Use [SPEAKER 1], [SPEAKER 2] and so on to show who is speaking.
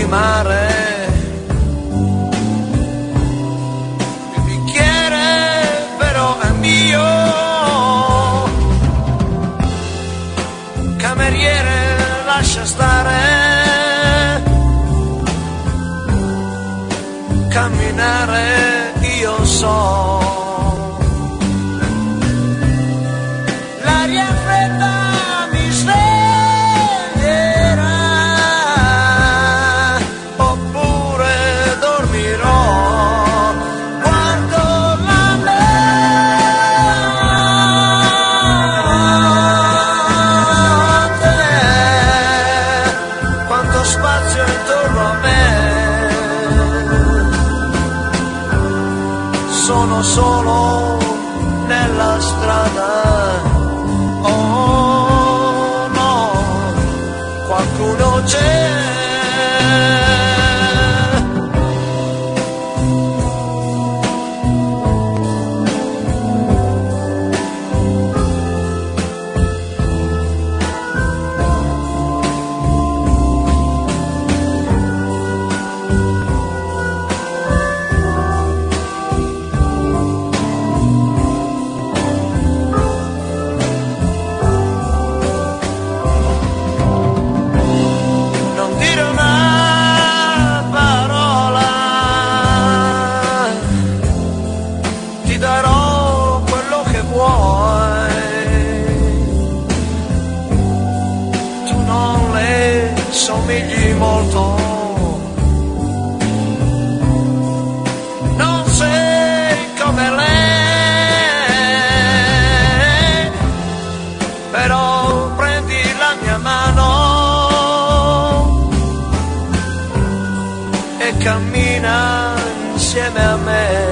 [SPEAKER 1] mare. Il bicchiere però è mio. Cameriere, lascia stare. Camminare io so. L'aria fredda mi sveglierà, oppure dormirò. Guardo la notte, quanto spazio intorno a me. Sono solo nella strada. Oh no, qualcuno c'è. Darò quello che vuoi, tu non le somigli molto, non sei come lei, però prendi la mia mano e cammina insieme a me.